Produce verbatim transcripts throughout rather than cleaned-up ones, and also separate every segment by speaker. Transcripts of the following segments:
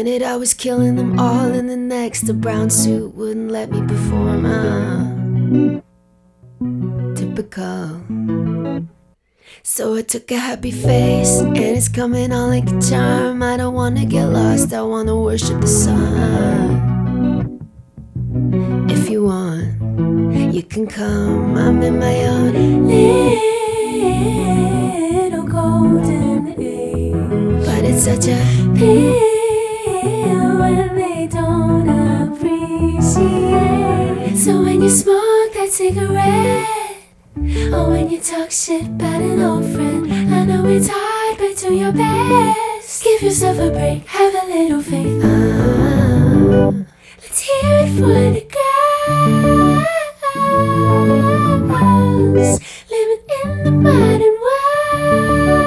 Speaker 1: minute I was killing them all, and the next a brown suit wouldn't let me perform. Ah, typical. So I took a happy face, and it's coming on like a charm. I don't wanna get lost, I wanna worship the sun. If you want, you can come, I'm in my own little golden age. But it's such a pill when they don't appreciate. So when you smoke that cigarette, or when you talk shit about an old friend, I know it's hard, but do your best. Give yourself a break, have a little faith. uh, Let's hear it for the girls living in the modern world.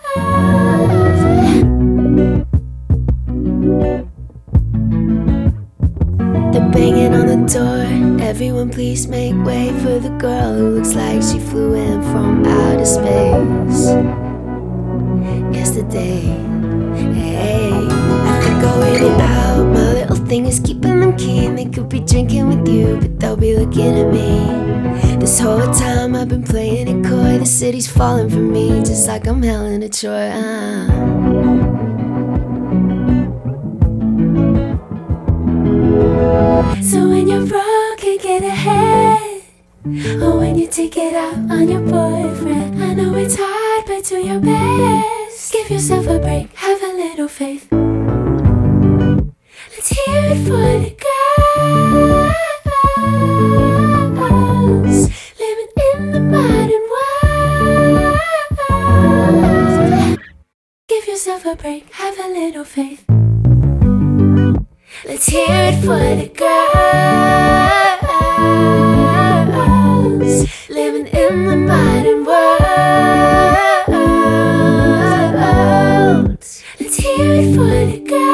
Speaker 1: They're banging on the door. Everyone please make way for the girl who looks like she flew in from outer space yesterday. Hey, I think I'll wait it out. My little thing is keeping them keen. They could be drinking with you, but they'll be looking at me. This whole time I've been playing it coy. The city's falling for me, just like I'm Helena Troy. uh. So when you're broke, you get ahead, or when you take it out on your boyfriend, I know it's hard, but do your best. Give yourself a break, have a little faith. Let's hear it for the girls living in the modern world. Give yourself a break, have a little faith. Let's hear it for the girls living in the modern world. Let's hear it for the girls.